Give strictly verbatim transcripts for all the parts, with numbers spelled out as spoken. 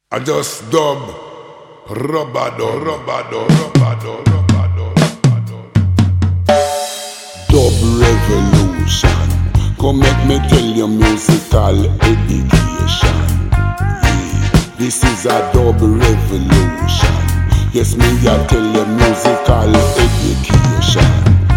I just dub Robado, Robado, Robado, Robado, Robado. Dub revolution. Come make me tell you musical education. Yeah, this is a dub revolution. Yes, me I tell you musical education.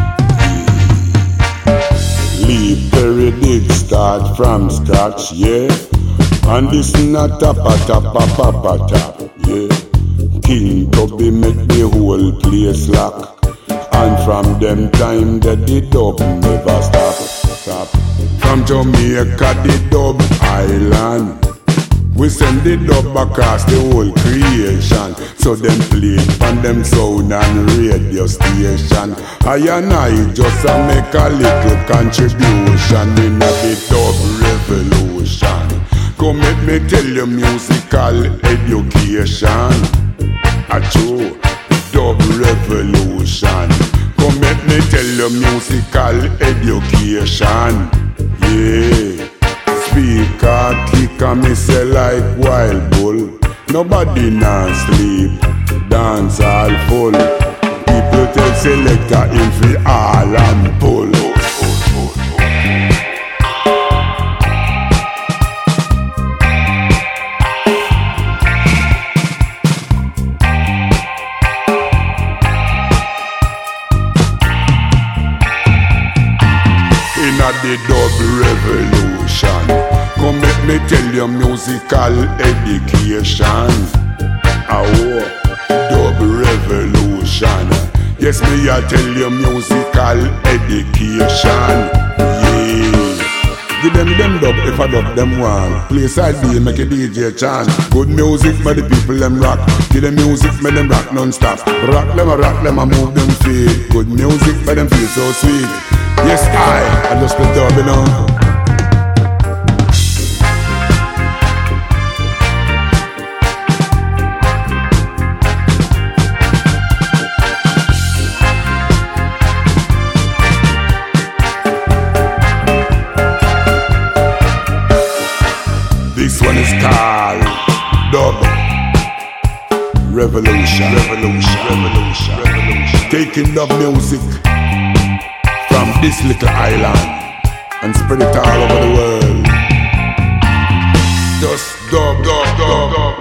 Yeah. Leave periodic, start from scratch, yeah. And this not a tapa papa tap, yeah. King Tubby make the whole place lock. And from them time that the dub never stop, stop. From Jamaica the dub island, we send the dub across the whole creation. So them play on them sound and radio station. I and I just a make a little contribution in the dub revolution. Come let me tell you musical education. A true dub revolution. Come let me tell you musical education. Yeah. Speaker kick and me say like wild bull. Nobody nan sleep, dance all full. People tell selector in fi all and pull. Inna the dub revolution, come let me tell you musical education. Oh, dub revolution. Yes, me I tell you musical education. Yeah. Give them them dub if I dub them one. Play side B, make a D J chant. Good music, make the people them rock. Give them music, make them rock non-stop. Rock them, rock them, and move them feet. Good music, make them feel so sweet. Yes, I, I just the dub, you know. This one is called Dub Revolution. Revolution. Revolution. Revolution. Taking dub music from this little island and spread it all over the world. Just dub, dub, dub, dub.